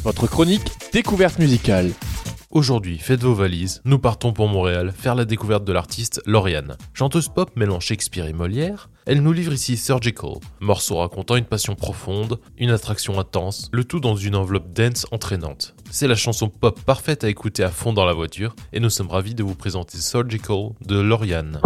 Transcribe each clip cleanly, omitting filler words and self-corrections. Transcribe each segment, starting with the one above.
votre chronique découverte musicale. Aujourd'hui, faites vos valises, nous partons pour Montréal faire la découverte de l'artiste Lauriane. Chanteuse pop mêlant Shakespeare et Molière, elle nous livre ici Surgical, morceau racontant une passion profonde, une attraction intense, le tout dans une enveloppe dance entraînante. C'est la chanson pop parfaite à écouter à fond dans la voiture et nous sommes ravis de vous présenter Surgical de Lauriane.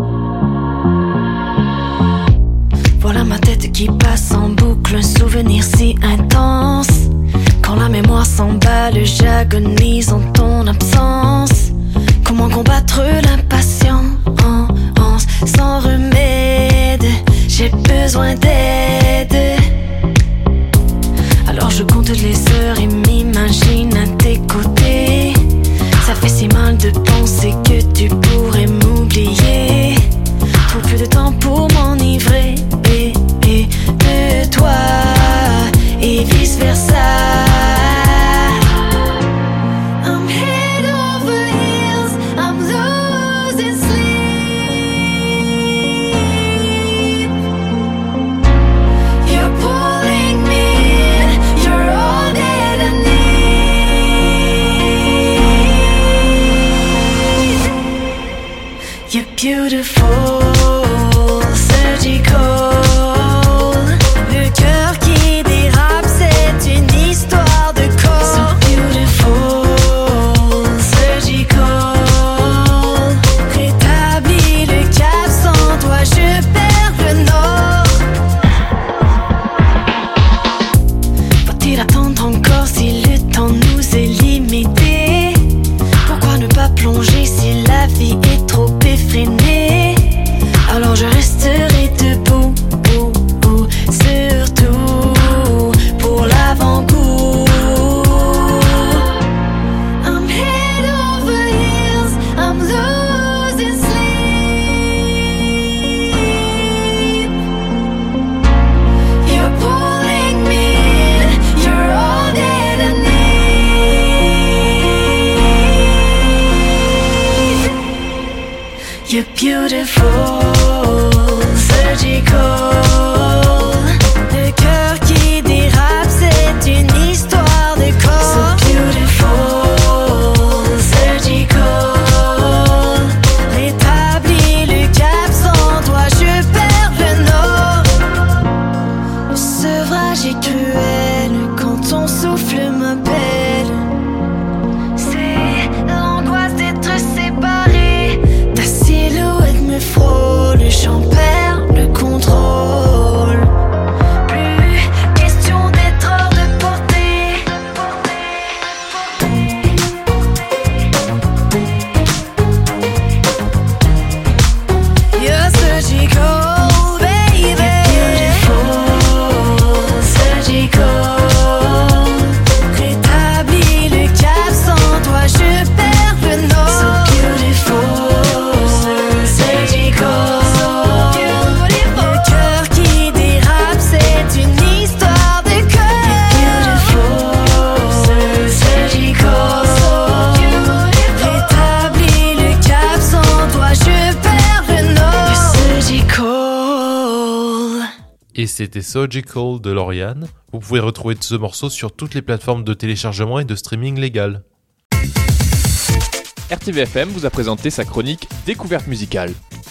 Voilà ma tête qui passe en boucle, un souvenir si intense. Quand la mémoire s'emballe, j'agonise en ton absence. Comment combattre l'impatience sans remède? J'ai besoin d'aide. Alors je compte les heures et m'imagine à tes côtés. Ça fait si mal de penser que tu pourrais m'oublier. Trop peu de temps pour m'enivrer de toi et vice versa. I'm head over heels, I'm losing sleep. You're pulling me in, you're all that I need. You're beautiful, surgical. You're beautiful, surgical. Le cœur qui dérape, c'est une histoire de corps. So beautiful, surgical. Rétablis le cap, sans toi je perds le nord. Le sevrage est cruel quand ton souffle m'appelle. C'est l'angoisse d'être séparé. Ta silhouette me frôle, j'en perds le contrôle. Plus question d'être hors de portée. You're surgical, baby. You're beautiful, surgical. Rétablis le cap, sans toi je perds le nord. So beautiful, surgical. Le cœur qui dérape, c'est une histoire de cœur. Beautiful, surgical. Rétablis le cap, sans toi je perds le nord. Surgical. Et c'était Surgical de Lauriane. Vous pouvez retrouver ce morceau sur toutes les plateformes de téléchargement et de streaming légal. RTVFM vous a présenté sa chronique découverte musicale.